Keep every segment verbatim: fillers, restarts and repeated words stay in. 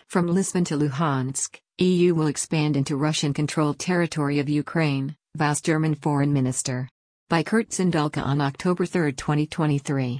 From Lisbon to Luhansk, E U will expand into Russian-controlled territory of Ukraine, vows German Foreign Minister. By Kurt Zindulka on October third, twenty twenty-three.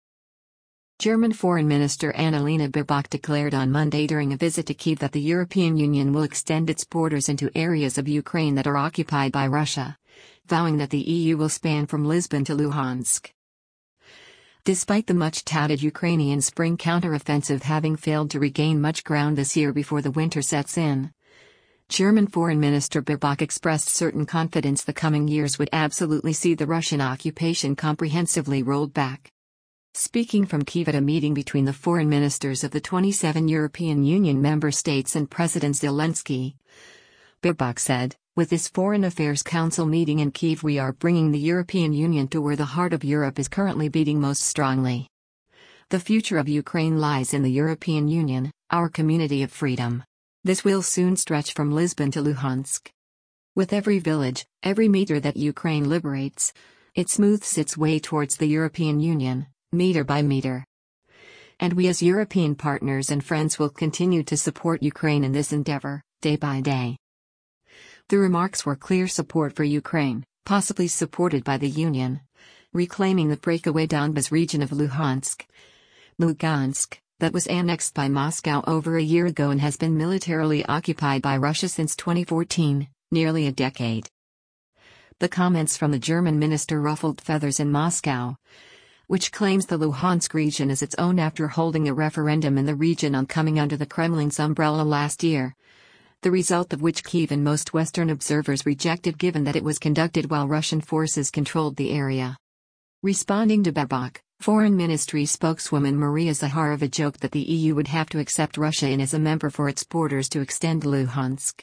German Foreign Minister Annalena Baerbock declared on Monday during a visit to Kyiv that the European Union will extend its borders into areas of Ukraine that are occupied by Russia, vowing that the E U will span from Lisbon to Luhansk. Despite the much-touted Ukrainian spring counteroffensive having failed to regain much ground this year before the winter sets in, German Foreign Minister Baerbock expressed certain confidence the coming years would absolutely see the Russian occupation comprehensively rolled back. Speaking from Kyiv at a meeting between the foreign ministers of the twenty-seven European Union member states and President Zelensky, Baerbock said, "With this Foreign Affairs Council meeting in Kyiv, we are bringing the European Union to where the heart of Europe is currently beating most strongly. The future of Ukraine lies in the European Union, our community of freedom. This will soon stretch from Lisbon to Luhansk. With every village, every meter that Ukraine liberates, it smooths its way towards the European Union, meter by meter. And we as European partners and friends will continue to support Ukraine in this endeavor, day by day." The remarks were clear support for Ukraine, possibly supported by the Union, reclaiming the breakaway Donbas region of Luhansk, Lugansk, that was annexed by Moscow over a year ago and has been militarily occupied by Russia since twenty fourteen, nearly a decade. The comments from the German minister ruffled feathers in Moscow, which claims the Luhansk region as its own after holding a referendum in the region on coming under the Kremlin's umbrella last year, the result of which Kyiv and most Western observers rejected given that it was conducted while Russian forces controlled the area. Responding to Baerbock, Foreign Ministry spokeswoman Maria Zakharova joked that the E U would have to accept Russia in as a member for its borders to extend Luhansk.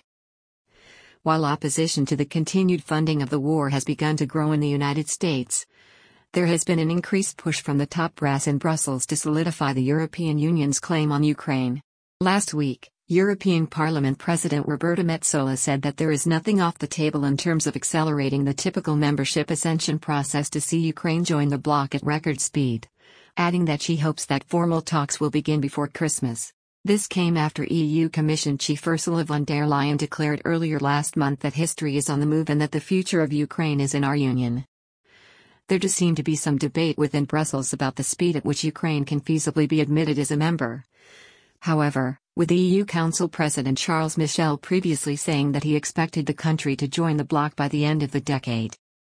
While opposition to the continued funding of the war has begun to grow in the United States, there has been an increased push from the top brass in Brussels to solidify the European Union's claim on Ukraine. Last week, European Parliament President Roberta Metsola said that there is nothing off the table in terms of accelerating the typical membership accession process to see Ukraine join the bloc at record speed, adding that she hopes that formal talks will begin before Christmas. This came after E U Commission Chief Ursula von der Leyen declared earlier last month that history is on the move and that the future of Ukraine is in our union. There does seem to be some debate within Brussels about the speed at which Ukraine can feasibly be admitted as a member. However, with E U Council President Charles Michel previously saying that he expected the country to join the bloc by the end of the decade.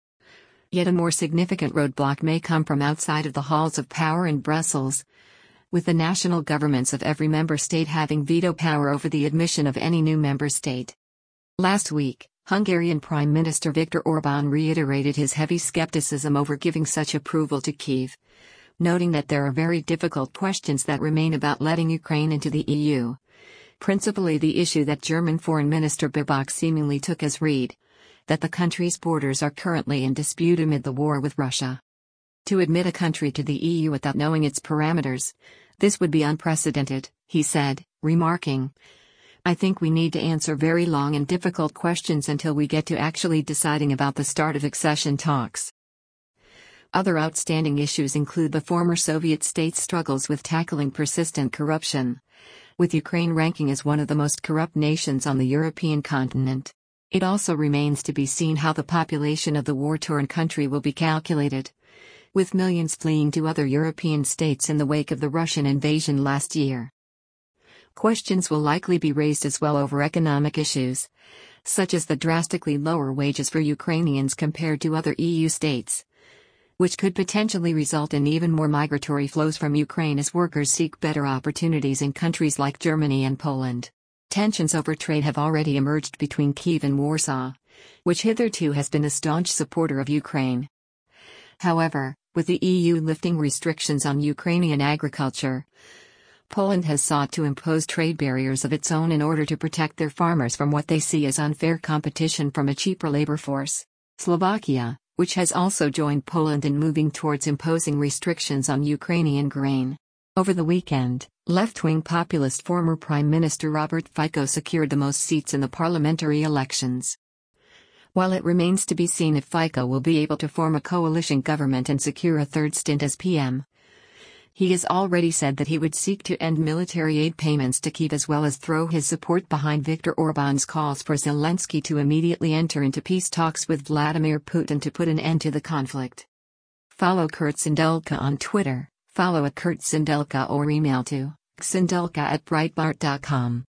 Yet a more significant roadblock may come from outside of the halls of power in Brussels, with the national governments of every member state having veto power over the admission of any new member state. Last week, Hungarian Prime Minister Viktor Orbán reiterated his heavy skepticism over giving such approval to Kyiv, noting that there are very difficult questions that remain about letting Ukraine into the E U, principally the issue that German Foreign Minister Baerbock seemingly took as read, that the country's borders are currently in dispute amid the war with Russia. To admit a country to the E U without knowing its parameters, this would be unprecedented, he said, remarking, "I think we need to answer very long and difficult questions until we get to actually deciding about the start of accession talks." Other outstanding issues include the former Soviet state's struggles with tackling persistent corruption, with Ukraine ranking as one of the most corrupt nations on the European continent. It also remains to be seen how the population of the war-torn country will be calculated, with millions fleeing to other European states in the wake of the Russian invasion last year. Questions will likely be raised as well over economic issues, such as the drastically lower wages for Ukrainians compared to other E U states, which could potentially result in even more migratory flows from Ukraine as workers seek better opportunities in countries like Germany and Poland. Tensions over trade have already emerged between Kyiv and Warsaw, which hitherto has been a staunch supporter of Ukraine. However, with the E U lifting restrictions on Ukrainian agriculture, Poland has sought to impose trade barriers of its own in order to protect their farmers from what they see as unfair competition from a cheaper labor force. Slovakia, which has also joined Poland in moving towards imposing restrictions on Ukrainian grain. Over the weekend, left-wing populist former Prime Minister Robert Fico secured the most seats in the parliamentary elections. While it remains to be seen if Fico will be able to form a coalition government and secure a third stint as P M, He has already said that he would seek to end military aid payments to Kyiv as well as throw his support behind Viktor Orban's calls for Zelensky to immediately enter into peace talks with Vladimir Putin to put an end to the conflict. Follow Kurt Sindelka on Twitter, follow at Kurt Sindelka or email to ksindelka at breitbart dot com.